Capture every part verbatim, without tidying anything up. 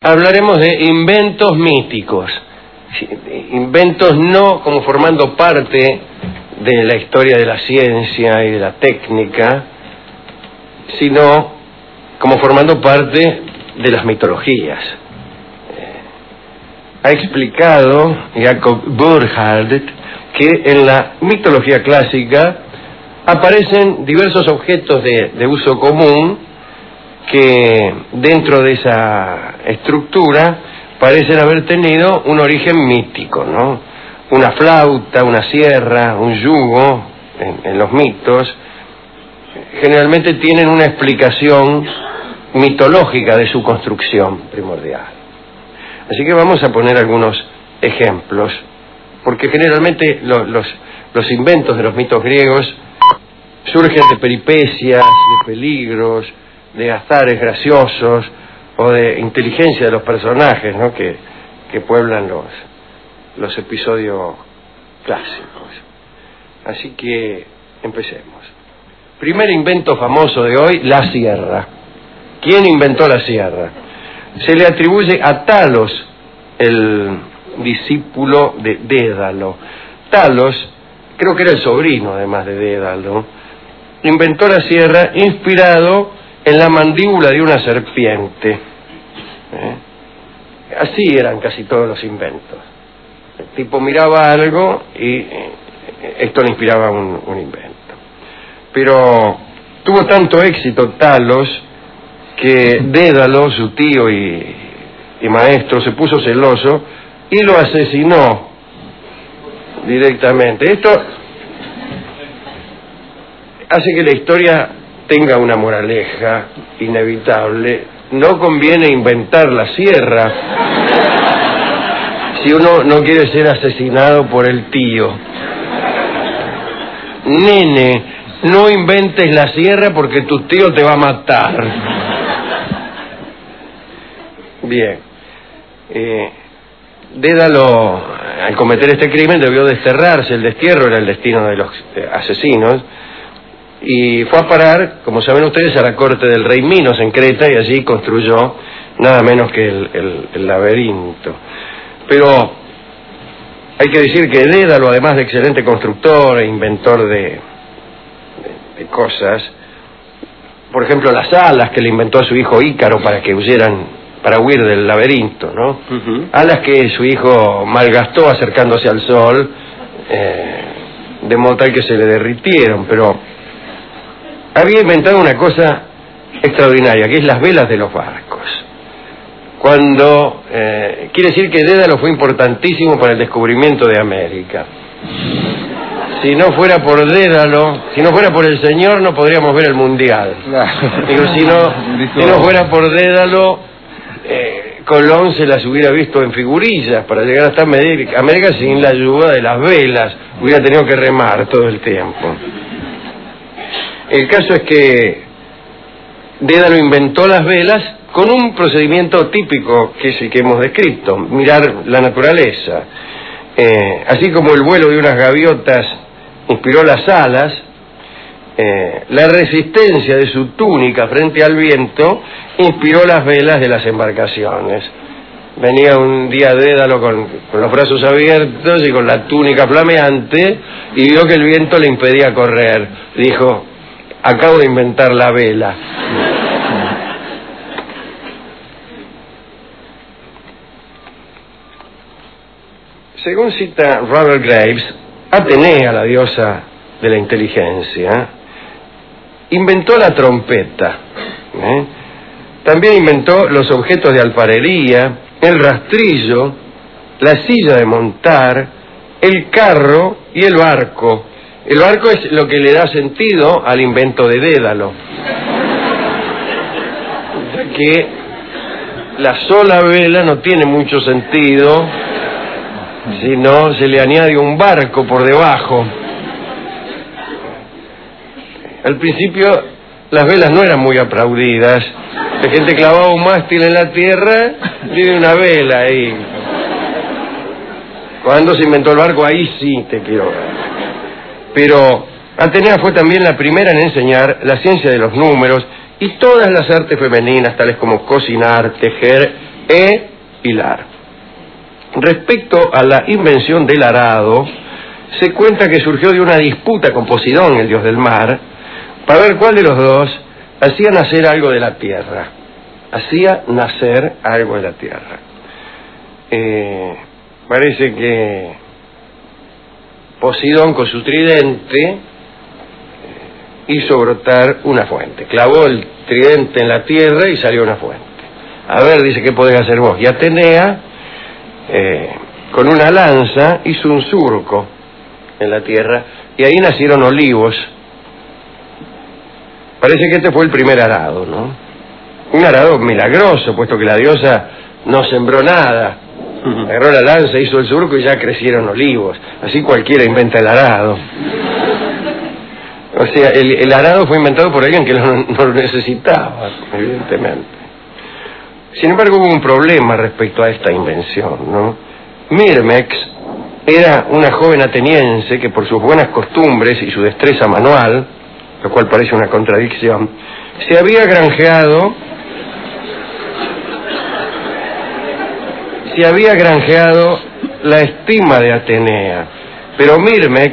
hablaremos de inventos míticos, inventos no como formando parte de la historia de la ciencia y de la técnica, sino como formando parte de las mitologías. Eh, ha explicado Jacob Burckhardt que en la mitología clásica aparecen diversos objetos de, de uso común que dentro de esa estructura parecen haber tenido un origen mítico, ¿no? Una flauta, una sierra, un yugo, en, en los mitos, generalmente tienen una explicación mitológica de su construcción primordial. Así que vamos a poner algunos ejemplos, porque generalmente lo, los, los inventos de los mitos griegos surgen de peripecias, de peligros, de azares graciosos o de inteligencia de los personajes, ¿no? que, que pueblan los, los episodios clásicos. Así que empecemos. Primer invento famoso de hoy, la sierra. ¿Quién inventó la sierra? Se le atribuye a Talos, el discípulo de Dédalo. Talos, creo que era el sobrino además de Dédalo, inventó la sierra inspirado en la mandíbula de una serpiente. ¿Eh? Así eran casi todos los inventos. El tipo miraba algo y eh, esto le inspiraba un, un invento. Pero tuvo tanto éxito Talos que Dédalo, su tío y, y maestro, se puso celoso y lo asesinó directamente. Esto hace que la historia tenga una moraleja inevitable. No conviene inventar la sierra si uno no quiere ser asesinado por el tío. Nene, no inventes la sierra porque tu tío te va a matar. Bien. Eh, Dédalo, al cometer este crimen, debió desterrarse. El destierro era el destino de los eh, asesinos. Y fue a parar, como saben ustedes, a la corte del rey Minos en Creta, y allí construyó nada menos que el, el, el laberinto. Pero hay que decir que Dédalo, además de excelente constructor e inventor de, de, de cosas, por ejemplo las alas que le inventó a su hijo Ícaro para que huyeran, para huir del laberinto, ¿no? Uh-huh. Alas que su hijo malgastó acercándose al sol, eh, de modo tal que se le derritieron, pero había inventado una cosa extraordinaria, que es las velas de los barcos. Cuando, eh, quiere decir que Dédalo fue importantísimo para el descubrimiento de América. Si no fuera por Dédalo, si no fuera por el señor, no podríamos ver el mundial. Digo, si no, si no fuera por Dédalo, eh, Colón se las hubiera visto en figurillas para llegar hasta América, América sin la ayuda de las velas. Hubiera tenido que remar todo el tiempo. El caso es que Dédalo inventó las velas con un procedimiento típico que es el que hemos descrito, mirar la naturaleza. Eh, así como el vuelo de unas gaviotas inspiró las alas, eh, la resistencia de su túnica frente al viento inspiró las velas de las embarcaciones. Venía un día Dédalo con, con los brazos abiertos y con la túnica flameante y vio que el viento le impedía correr. Dijo: acabo de inventar la vela. Según cita Robert Graves, Atenea, la diosa de la inteligencia, inventó la trompeta. ¿eh? También inventó los objetos de alfarería, el rastrillo, la silla de montar, el carro y el barco. El barco es lo que le da sentido al invento de Dédalo, ya que la sola vela no tiene mucho sentido si no se le añade un barco por debajo. Al principio las velas no eran muy aplaudidas. La gente clavaba un mástil en la tierra y tiene una vela ahí. Cuando se inventó el barco, ahí sí te quiero ver. Pero Atenea fue también la primera en enseñar la ciencia de los números y todas las artes femeninas, tales como cocinar, tejer e hilar. Respecto a la invención del arado, se cuenta que surgió de una disputa con Poseidón, el dios del mar, para ver cuál de los dos hacía nacer algo de la tierra. Hacía nacer algo de la tierra. Eh, parece que Poseidón, con su tridente, hizo brotar una fuente. Clavó el tridente en la tierra y salió una fuente. A ver, dice, ¿qué podés hacer vos? Y Atenea, eh, con una lanza, hizo un surco en la tierra y ahí nacieron olivos. Parece que este fue el primer arado, ¿no? Un arado milagroso, puesto que la diosa no sembró nada. Agarró la lanza, hizo el surco y ya crecieron olivos. Así cualquiera inventa el arado. O sea, el, el arado fue inventado por alguien que no, no lo necesitaba, evidentemente. Sin embargo, hubo un problema respecto a esta invención, ¿no? Mirmex era una joven ateniense que, por sus buenas costumbres y su destreza manual, lo cual parece una contradicción, se había granjeado se había granjeado la estima de Atenea. Pero Mirmex,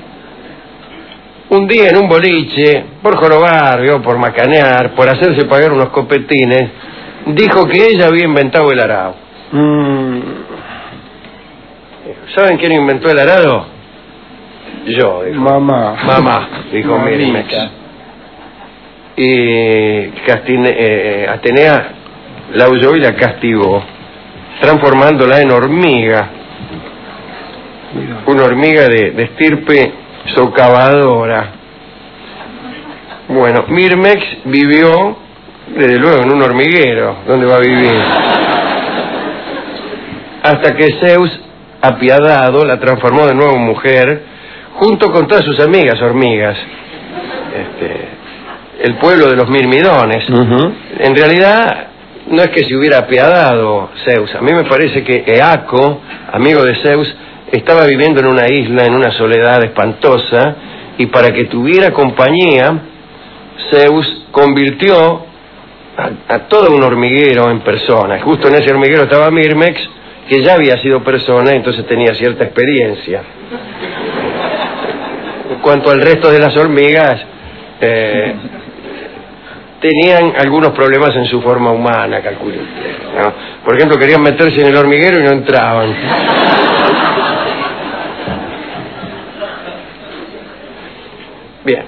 un día en un boliche, por jorobar, ¿vio? Por macanear, por hacerse pagar unos copetines, dijo que ella había inventado el arado. Mm. ¿Saben quién inventó el arado? Yo, dijo. Mamá. Mamá, dijo Mirmex. Y Castine, eh, Atenea la huyó y la castigó, transformándola en hormiga. Una hormiga de, de estirpe socavadora. Bueno, Mirmex vivió, desde luego, en un hormiguero. ¿Dónde va a vivir? Hasta que Zeus, apiadado, la transformó de nuevo en mujer, junto con todas sus amigas hormigas. Este, el pueblo de los mirmidones. Uh-huh. En realidad, no es que se hubiera apiadado Zeus. A mí me parece que Eaco, amigo de Zeus, estaba viviendo en una isla, en una soledad espantosa, y para que tuviera compañía, Zeus convirtió a, a todo un hormiguero en persona. Justo en ese hormiguero estaba Mirmex, que ya había sido persona, entonces tenía cierta experiencia. En cuanto al resto de las hormigas, eh, tenían algunos problemas en su forma humana, calculo, ¿no? Por ejemplo, querían meterse en el hormiguero y no entraban. Bien.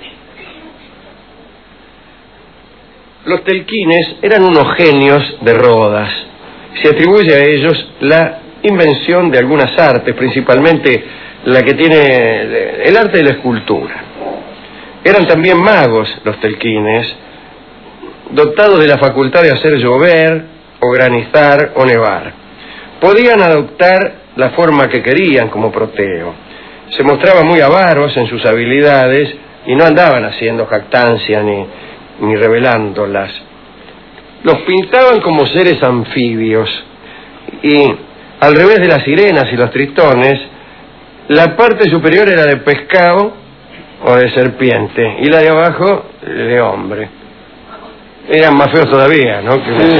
Los telquines eran unos genios de Rodas. Se atribuye a ellos la invención de algunas artes, principalmente la que tiene el arte de la escultura. Eran también magos los telquines, dotados de la facultad de hacer llover, o granizar, o nevar. Podían adoptar la forma que querían, como Proteo. Se mostraban muy avaros en sus habilidades y no andaban haciendo jactancia ni, ni revelándolas. Los pintaban como seres anfibios y, al revés de las sirenas y los tritones, la parte superior era de pescado o de serpiente y la de abajo de hombre. Eran más feos todavía, ¿no? Que sí.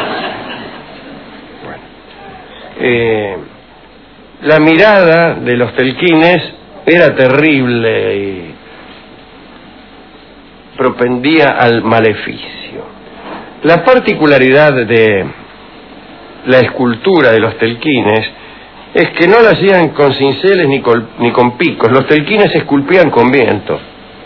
Bueno. Eh, la mirada de los telquines era terrible y propendía al maleficio. La particularidad de la escultura de los telquines es que no la hacían con cinceles ni con, ni con picos. Los telquines se esculpían con viento.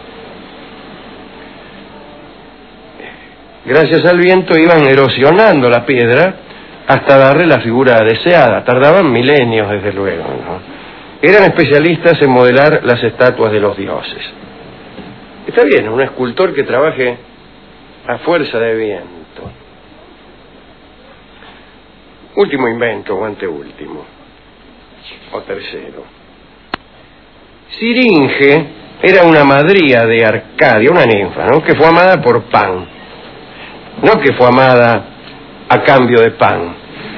Gracias al viento iban erosionando la piedra hasta darle la figura deseada. Tardaban milenios, desde luego, ¿no? Eran especialistas en modelar las estatuas de los dioses. Está bien, un escultor que trabaje a fuerza de viento. Último invento, o anteúltimo, o tercero. Siringe era una madría de Arcadia, una ninfa, ¿no? Que fue amada por Pan. No que fue amada a cambio de pan.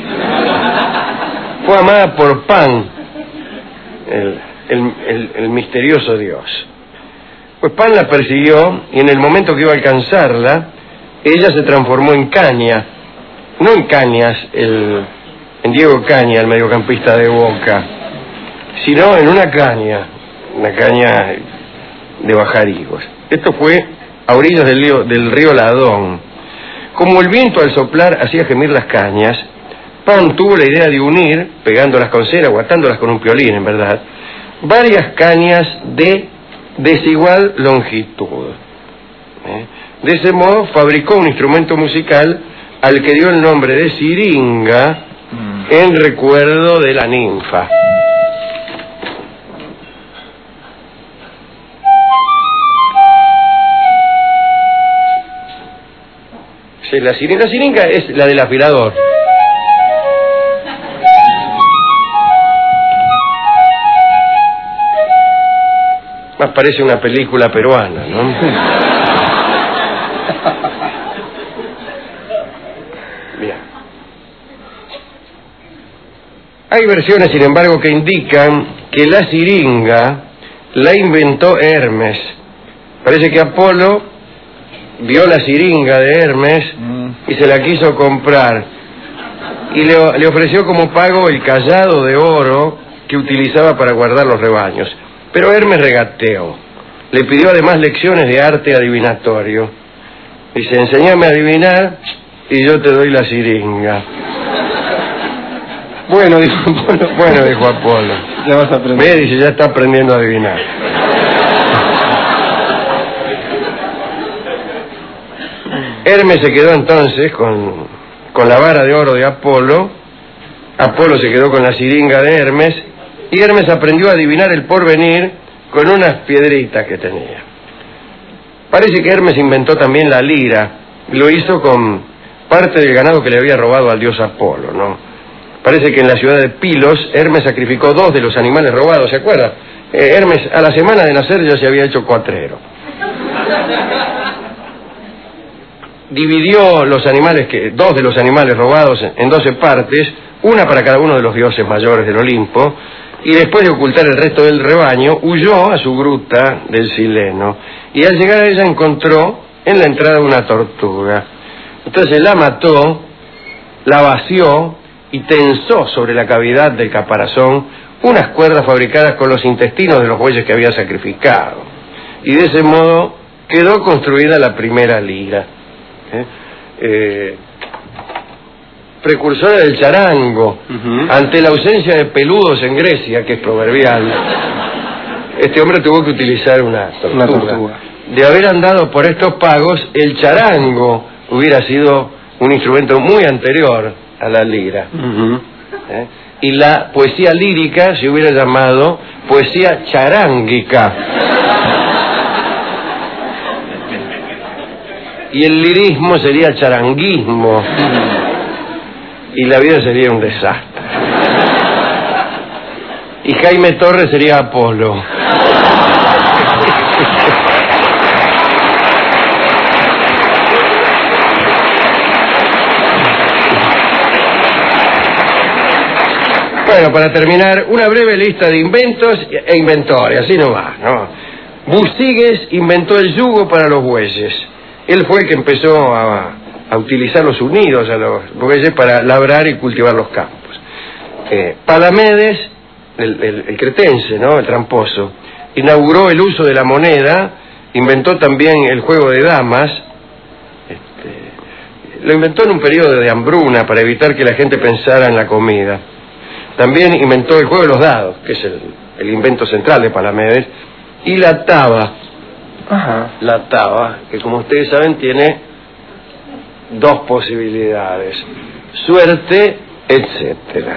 Fue amada por Pan, el, el, el, el misterioso dios. Pues Pan la persiguió y en el momento que iba a alcanzarla, ella se transformó en caña no en Cañas, el, en Diego Caña, el mediocampista de Boca, sino en una caña, una caña de Bajarigos. Esto fue a orillas del río, del río Ladón. Como el viento al soplar hacía gemir las cañas, Pan tuvo la idea de unir, pegándolas con cera o atándolas con un piolín, en verdad, varias cañas de desigual longitud. ¿Eh? De ese modo fabricó un instrumento musical al que dio el nombre de siringa en recuerdo de la ninfa. Sí, la siringa, la siringa es la del afilador. Más parece una película peruana, ¿no? Bien. Hay versiones, sin embargo, que indican que la siringa la inventó Hermes. Parece que Apolo vio la siringa de Hermes y se la quiso comprar. Y le, le ofreció como pago el cayado de oro que utilizaba para guardar los rebaños. Pero Hermes regateó. Le pidió además lecciones de arte adivinatorio. Dice, enséñame a adivinar y yo te doy la siringa. Bueno, dijo Apolo. Bueno, dijo Apolo. Ya vas a aprender. Ve, dice, ya está aprendiendo a adivinar. Hermes se quedó entonces con, con la vara de oro de Apolo. Apolo se quedó con la siringa de Hermes. Y Hermes aprendió a adivinar el porvenir con unas piedritas que tenía. Parece que Hermes inventó también la lira. Lo hizo con parte del ganado que le había robado al dios Apolo, ¿no? Parece que en la ciudad de Pilos, Hermes sacrificó dos de los animales robados, ¿se acuerda? Eh, Hermes, a la semana de nacer ya se había hecho cuatrero. Dividió los animales, que dos de los animales robados en doce partes, una para cada uno de los dioses mayores del Olimpo, y después de ocultar el resto del rebaño, huyó a su gruta del Sileno, y al llegar a ella encontró en la entrada una tortuga. Entonces la mató, la vació y tensó sobre la cavidad del caparazón unas cuerdas fabricadas con los intestinos de los bueyes que había sacrificado. Y de ese modo quedó construida la primera lira. ¿Eh? Eh, precursora del charango. Uh-huh. Ante la ausencia de peludos en Grecia, que es proverbial, este hombre tuvo que utilizar una tortuga. Una tortuga. De haber andado por estos pagos, el charango hubiera sido un instrumento muy anterior a la lira. Uh-huh. ¿Eh? Y la poesía lírica se hubiera llamado poesía charánguica. Y el lirismo sería charanguismo. Y la vida sería un desastre. Y Jaime Torres sería Apolo. Bueno, para terminar, una breve lista de inventos e inventores, así nomás, ¿no? Busigues inventó el yugo para los bueyes. Él fue el que empezó a, a utilizar los unidos a los bueyes para labrar y cultivar los campos. Eh, Palamedes, el, el, el cretense, ¿no? El tramposo, inauguró el uso de la moneda, inventó también el juego de damas. Este, lo inventó en un periodo de hambruna para evitar que la gente pensara en la comida. También inventó el juego de los dados, que es el, el invento central de Palamedes, y la taba. Ajá. La taba, que como ustedes saben tiene dos posibilidades: suerte, etcétera.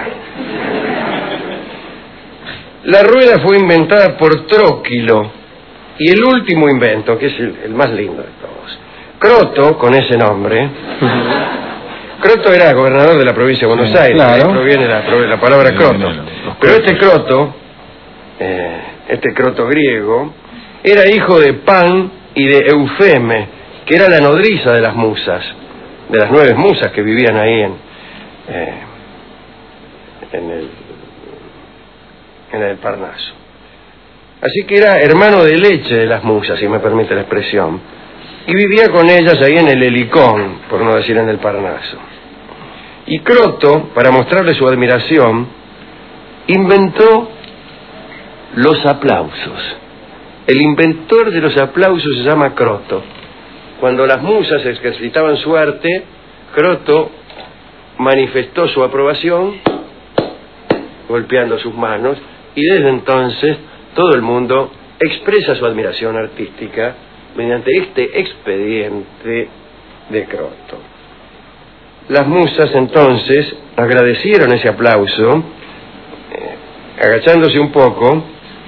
La rueda fue inventada por Tróquilo, y el último invento, que es el, el más lindo de todos, Croto, con ese nombre. Croto era gobernador de la provincia de Buenos Aires, claro. Ahí proviene la, la palabra croto. Pero este Croto, eh, este Croto griego, era hijo de Pan y de Eufeme, que era la nodriza de las musas, de las nueve musas que vivían ahí en, eh, en, el, en el Parnaso. Así que era hermano de leche de las musas, si me permite la expresión, y vivía con ellas ahí en el Helicón, por no decir en el Parnaso. Y Croto, para mostrarle su admiración, inventó los aplausos. El inventor de los aplausos se llama Croto. Cuando las musas ejercitaban su arte, Croto manifestó su aprobación golpeando sus manos, y desde entonces todo el mundo expresa su admiración artística mediante este expediente de Croto. Las musas entonces agradecieron ese aplauso, eh, agachándose un poco.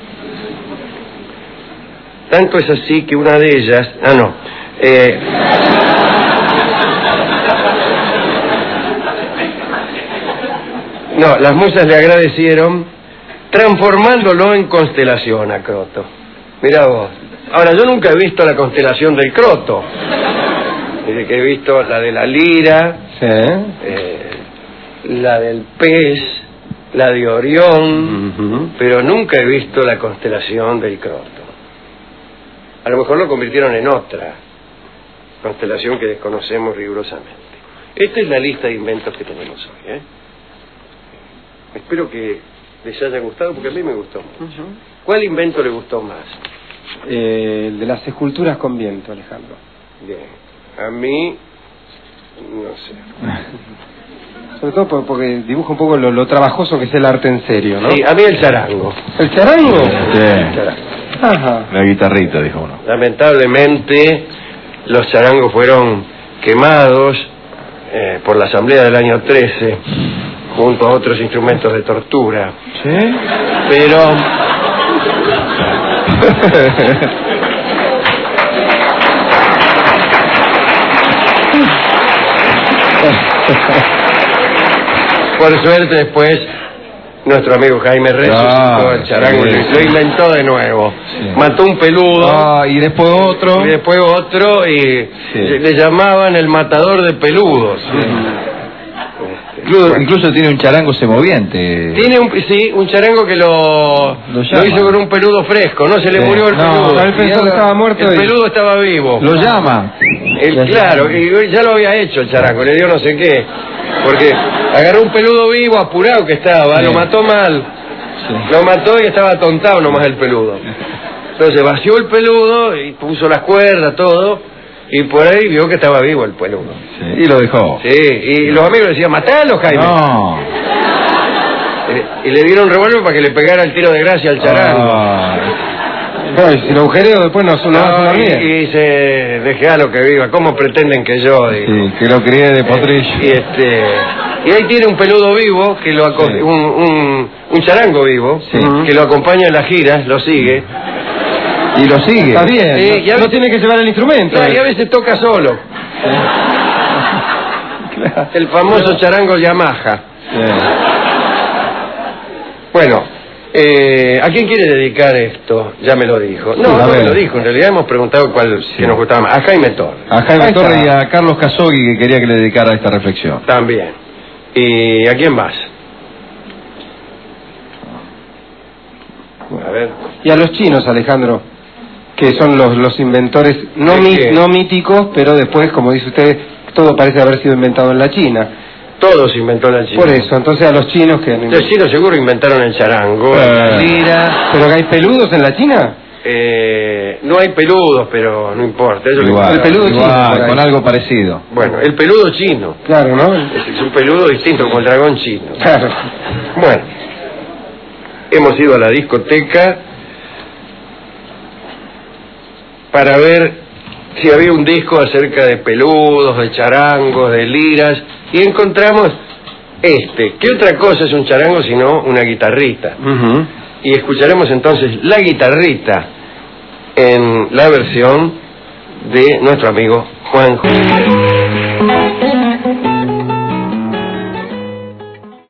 Tanto es así que una de ellas, ah no, eh, no, las musas le agradecieron transformándolo en constelación a Croto. Mirá vos. Ahora, yo nunca he visto la constelación del Croto. Desde que he visto la de la lira, sí. eh, la del pez, la de Orión, uh-huh. pero nunca he visto la constelación del Croto. A lo mejor lo convirtieron en otra constelación que desconocemos rigurosamente. Esta es la lista de inventos que tenemos hoy, ¿eh? Espero que les haya gustado, porque a mí me gustó mucho. Uh-huh. ¿Cuál invento le gustó más? Eh, el de las esculturas con viento, Alejandro. Bien. A mí, no sé. Sobre todo porque dibuja un poco lo, lo trabajoso que es el arte en serio, ¿no? Sí, a mí el charango. ¿El charango? Sí. El charango. Ajá. La guitarrita, dijo uno. Lamentablemente, los charangos fueron quemados eh, por la Asamblea del año trece, junto a otros instrumentos de tortura. ¿Sí? Pero... por suerte después nuestro amigo Jaime resucitó ah, el charango, sí, lo inventó de nuevo, sí. mató un peludo, ah, y después otro y después otro y sí. le llamaban el matador de peludos. Sí. Incluso, incluso tiene un charango semoviente. Tiene un, sí, un charango que lo, lo, lo hizo con un peludo fresco, no se le sí. murió el no, peludo. Él pensó que estaba muerto. El y... peludo estaba vivo. Lo llama. El, claro, y ya lo había hecho el charango, le dio no sé qué. Porque agarró un peludo vivo, apurado que estaba, sí. lo mató mal. Sí. Lo mató y estaba atontado nomás el peludo. Entonces vació el peludo y puso las cuerdas, todo. Y por ahí vio que estaba vivo el peludo. Sí. Y lo dejó. Sí, y los amigos le decían, matalo, Jaime. No. Y le dieron un revólver para que le pegara el tiro de gracia al charango. Ah. No, y si lo agujereo después no solo no, va a y, y dice, deje a lo que viva, ¿cómo pretenden que yo? Digo? Sí, que lo crié de potrillo. Eh, y, este, y ahí tiene un peludo vivo, que lo sí. un, un, un charango vivo, sí. que lo acompaña en las giras, lo sigue. Y lo sigue. Está bien, sí, no, y a veces, no tiene que llevar el instrumento. Claro, y a veces toca solo. Sí. Claro. El famoso claro. charango Yamaha. Sí. Bueno, eh, ¿a quién quiere dedicar esto? Ya me lo dijo. No, sí, no me lo dijo, en realidad hemos preguntado cuál sí. que nos gustaba más. A Jaime Torres. A Jaime Torres y a Carlos Casogui, que quería que le dedicara esta reflexión. También. ¿Y a quién más? A ver. Y a los chinos, Alejandro, que son los, los inventores no, mi, no míticos, pero después, como dice usted, todo parece haber sido inventado en la China. Todo se inventó en la China. Por eso, entonces a los chinos que... Los chinos seguro inventaron el charango, eh. la lira... ¿Pero hay peludos en la China? Eh, no hay peludos, pero no importa. Eso igual, el peludo igual, chino, con algo parecido. Bueno, el peludo chino. Claro, ¿no? Es, es un peludo distinto como el dragón chino. Claro. Bueno, hemos ido a la discoteca para ver si había un disco acerca de peludos, de charangos, de liras, y encontramos este. ¿Qué otra cosa es un charango sino una guitarrita? Uh-huh. Y escucharemos entonces la guitarrita en la versión de nuestro amigo Juan José.